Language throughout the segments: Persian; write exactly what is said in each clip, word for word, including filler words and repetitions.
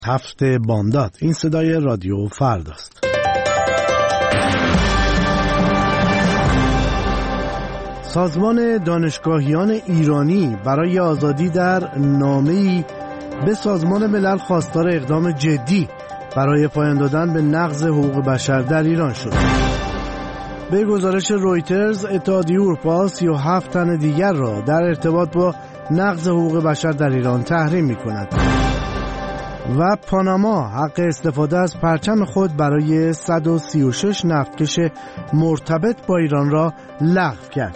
هفت بامداد. این صدای رادیو فرداست. سازمان دانشگاهیان ایرانی برای آزادی در نامه‌ای به سازمان ملل خواستار اقدام جدی برای پایان دادن به نقض حقوق بشر در ایران شد. به گزارش رویترز، اتحادیه اروپا سی و هفت تن دیگر را در ارتباط با نقض حقوق بشر در ایران تحریم می‌کند و پاناما حق استفاده از پرچم خود برای صد و سی و شش نفتکش مرتبط با ایران را لغو کرد.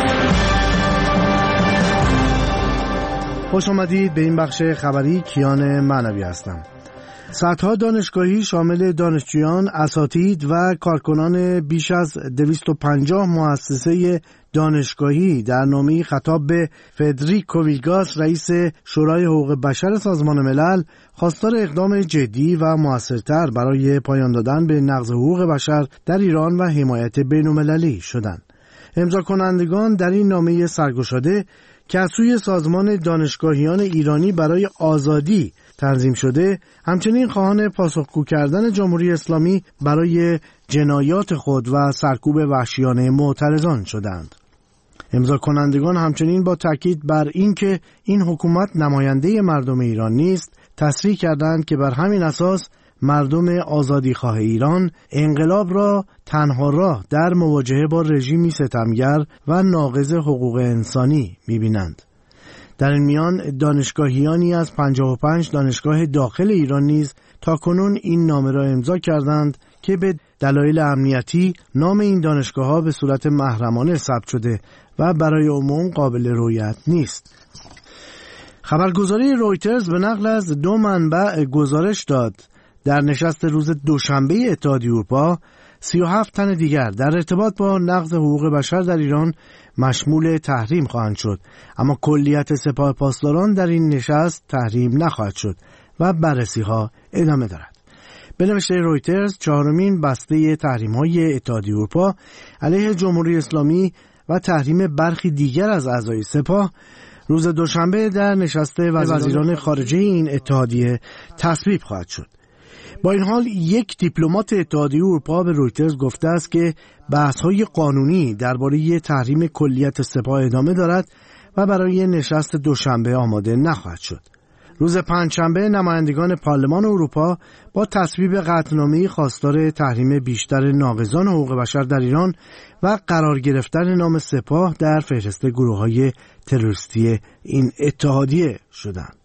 خوش آمدید به این بخش خبری. کیان معنوی هستم. صدها دانشگاهی شامل دانشجویان، اساتید و کارکنان بیش از دویست و پنجاه مؤسسه دانشگاهی در نامه‌ای خطاب به فدریکو ویگاس، رئیس شورای حقوق بشر سازمان ملل، خواستار اقدام جدی و موثرتر برای پایان دادن به نقض حقوق بشر در ایران و حمایت بین‌المللی شدند. امضا کنندگان در این نامه سرگشاده که از سوی سازمان دانشگاهیان ایرانی برای آزادی تنظیم شده، همچنین خواهان پاسخگو کردن جمهوری اسلامی برای جنایات خود و سرکوب وحشیانه معترضان شدند. امضا کنندگان همچنین با تاکید بر اینکه این حکومت نماینده مردم ایران نیست، تصریح کردند که بر همین اساس مردم آزادیخواه ایران انقلاب را تنها راه در مواجهه با رژیمی ستمگر و ناقض حقوق انسانی می‌بینند. در این میان دانشگاهیانی از پنجاه و پنج دانشگاه داخل ایران نیز تاکنون این نامه را امضا کردند که به دلایل امنیتی نام این دانشگاه‌ها به صورت محرمانه ثبت شده و برای عموم قابل رؤیت نیست. خبرگزاری رویترز به نقل از دو منبع گزارش داد در نشست روز دوشنبه اتحادیه اروپا سی و هفت تن دیگر در ارتباط با نقض حقوق بشر در ایران مشمول تحریم خواهند شد، اما کلیت سپاه پاسداران در این نشست تحریم نخواهد شد و بررسی ها ادامه دارد. به نوشته رویترز، چهارمین بسته تحریم های اتحادیه اروپا علیه جمهوری اسلامی و تحریم برخی دیگر از اعضای سپاه روز دوشنبه در نشست وزیران خارجه این اتحادیه تصویب خواهد شد. با این حال یک دیپلمات اتحادیه اروپا به رویترز گفته است که بحث‌های قانونی درباره تحریم کلیت سپاه ادامه دارد و برای نشست دوشنبه آماده نخواهد شد. روز پنجشنبه نمایندگان پارلمان اروپا با تصویب قطعنامه‌ای خواستار تحریم بیشتر ناقضان حقوق بشر در ایران و قرار گرفتن نام سپاه در فهرست گروه‌های تروریستی این اتحادیه شدند.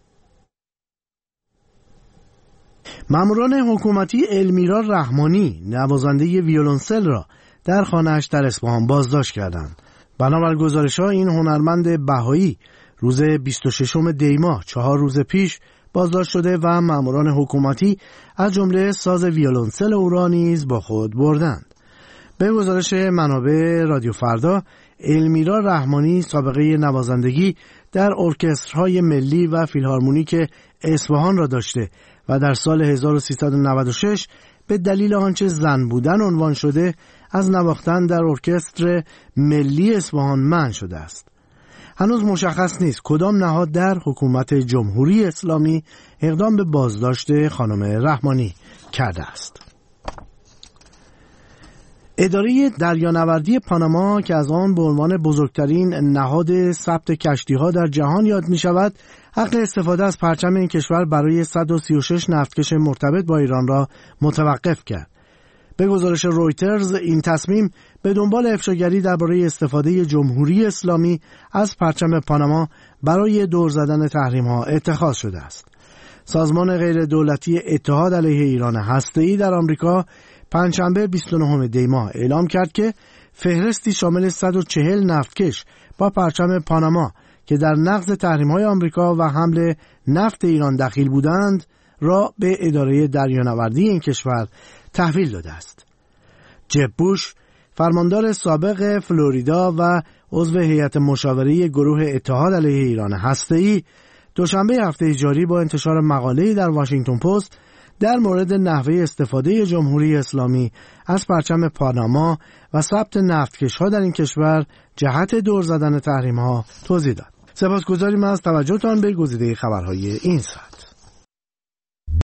ماموران حکومتی المیرا رحمانی، نوازنده ویولنسل، را در خانه‌اش در اصفهان بازداشت کردند. بنابر گزارش‌ها این هنرمند بهایی روز بیست و ششم دی ماه، چهار روز پیش بازداشت شده و ماموران حکومتی از جمله ساز ویولنسل او را نیز با خود بردند. به گزارش منابع رادیو فردا، المیرا رحمانی سابقه نوازندگی در ارکسترهای ملی و فیلهارمونیک اصفهان را داشته و در سال هزار و سیصد و نود و شش به دلیل آنچه زن بودن عنوان شده از نواختن در ارکستر ملی اصفهان منع شده است. هنوز مشخص نیست کدام نهاد در حکومت جمهوری اسلامی اقدام به بازداشت خانم رحمانی کرده است. اداره دریانوردی پاناما که از آن به عنوان بزرگترین نهاد ثبت کشتی‌ها در جهان یاد می‌شود، حق استفاده از پرچم این کشور برای صد و سی و شش نفتکش مرتبط با ایران را متوقف کرد. به گزارش رویترز، این تصمیم به دنبال افشاگری درباره استفاده جمهوری اسلامی از پرچم پاناما برای دور زدن تحریم‌ها اتخاذ شده است. سازمان غیر دولتی اتحاد علیه ایران هسته‌ای در آمریکا پنجشنبه بیست و نهم دی ماه اعلام کرد که فهرستی شامل صد و چهل نفتکش با پرچم پاناما که در نقض تحریم‌های آمریکا و حمل نفت ایران دخیل بودند را به اداره دریانوردی این کشور تحویل داده است. جب بوش، فرماندار سابق فلوریدا و عضو هیئت مشاوره گروه اتحاد علیه ایران هسته‌ای، دوشنبه هفته جاری با انتشار مقاله‌ای در واشنگتن پست در مورد نحوه استفاده جمهوری اسلامی از پرچم پاناما و ثبت نفتکش‌ها در این کشور جهت دور زدن تحریم‌ها توضیح داد. سپاسگزاریم از توجهتان به گزیده خبرهای این ساعت.